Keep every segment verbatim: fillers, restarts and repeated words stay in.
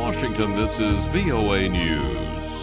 Washington, this is V O A News.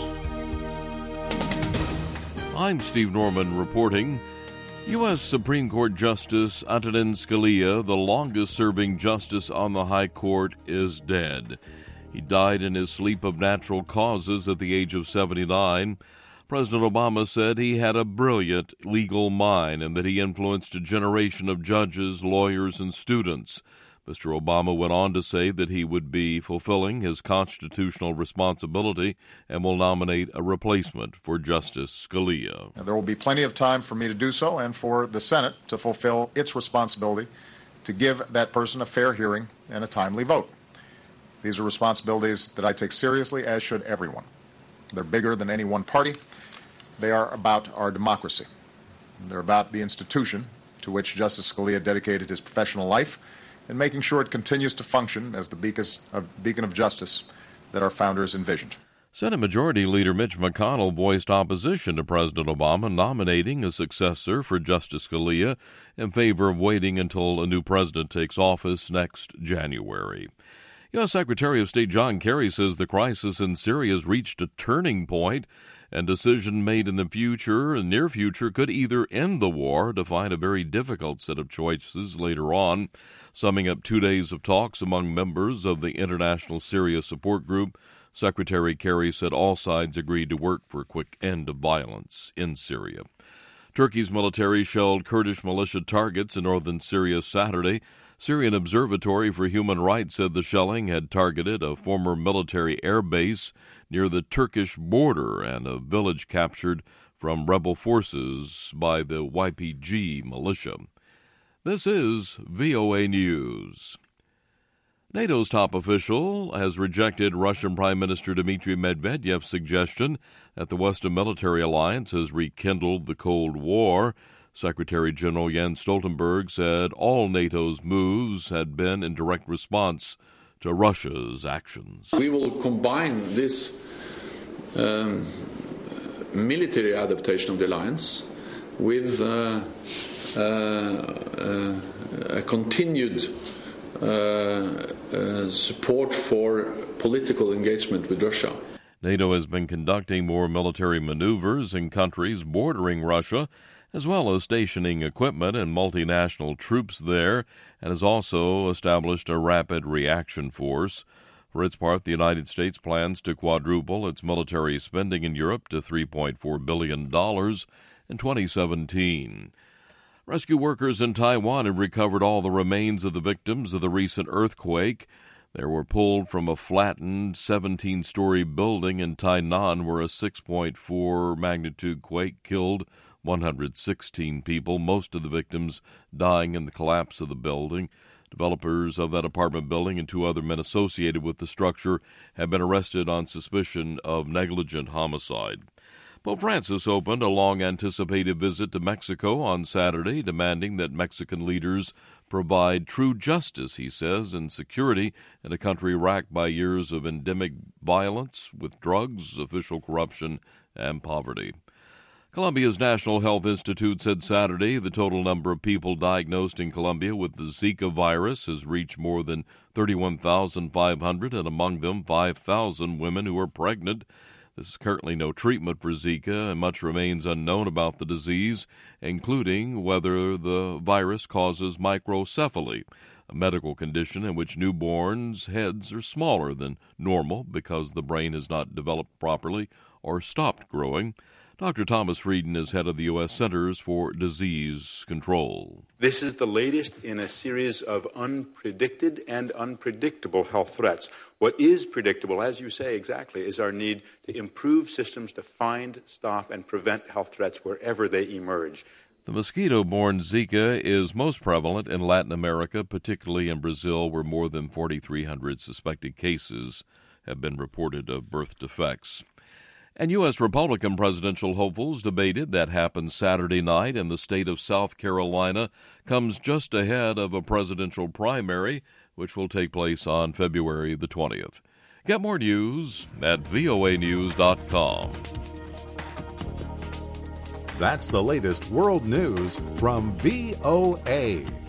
I'm Steve Norman reporting. U S Supreme Court Justice Antonin Scalia, the longest-serving justice on the High Court, is dead. He died in his sleep of natural causes at the age of seventy-nine. President Obama said he had a brilliant legal mind and that he influenced a generation of judges, lawyers, and students. Mister Obama went on to say that he would be fulfilling his constitutional responsibility and will nominate a replacement for Justice Scalia. There will be plenty of time for me to do so and for the Senate to fulfill its responsibility to give that person a fair hearing and a timely vote. These are responsibilities that I take seriously, as should everyone. They're bigger than any one party. They are about our democracy. They're about the institution to which Justice Scalia dedicated his professional life and making sure it continues to function as the beacon of justice that our founders envisioned. Senate Majority Leader Mitch McConnell voiced opposition to President Obama nominating a successor for Justice Scalia in favor of waiting until a new president takes office next January. U S Secretary of State John Kerry says the crisis in Syria has reached a turning point, and decision made in the future and near future could either end the war or define a very difficult set of choices later on. Summing up two days of talks among members of the International Syria Support Group, Secretary Kerry said all sides agreed to work for a quick end of violence in Syria. Turkey's military shelled Kurdish militia targets in northern Syria Saturday. Syrian Observatory for Human Rights said the shelling had targeted a former military air base near the Turkish border and a village captured from rebel forces by the Y P G militia. This is V O A News. NATO's top official has rejected Russian Prime Minister Dmitry Medvedev's suggestion that the Western military alliance has rekindled the Cold War. Secretary General Jens Stoltenberg said all NATO's moves had been in direct response to Russia's actions. We will combine this um, military adaptation of the alliance with uh, uh, uh, a continued uh, uh, support for political engagement with Russia. NATO has been conducting more military maneuvers in countries bordering Russia, as well as stationing equipment and multinational troops there, and has also established a rapid reaction force. For its part, the United States plans to quadruple its military spending in Europe to three point four billion dollars in twenty seventeen. Rescue workers in Taiwan have recovered all the remains of the victims of the recent earthquake. They were pulled from a flattened seventeen-story building in Tainan where a six point four magnitude quake killed one hundred sixteen people, most of the victims dying in the collapse of the building. Developers of that apartment building and two other men associated with the structure have been arrested on suspicion of negligent homicide. Pope Francis opened a long-anticipated visit to Mexico on Saturday, demanding that Mexican leaders provide true justice, he says, and security in a country racked by years of endemic violence with drugs, official corruption, and poverty. Colombia's National Health Institute said Saturday the total number of people diagnosed in Colombia with the Zika virus has reached more than thirty-one thousand five hundred, and among them five thousand women who are pregnant. There is currently no treatment for Zika, and much remains unknown about the disease, including whether the virus causes microcephaly, a medical condition in which newborns' heads are smaller than normal because the brain has not developed properly or stopped growing. Doctor Thomas Frieden is head of the U S Centers for Disease Control. This is the latest in a series of unpredicted and unpredictable health threats. What is predictable, as you say exactly, is our need to improve systems to find, stop, and prevent health threats wherever they emerge. The mosquito-borne Zika is most prevalent in Latin America, particularly in Brazil, where more than forty-three hundred suspected cases have been reported of birth defects. And U S Republican presidential hopefuls debated that happened Saturday night in the state of South Carolina comes just ahead of a presidential primary, which will take place on February the twentieth. Get more news at V O A news dot com. That's the latest world news from V O A.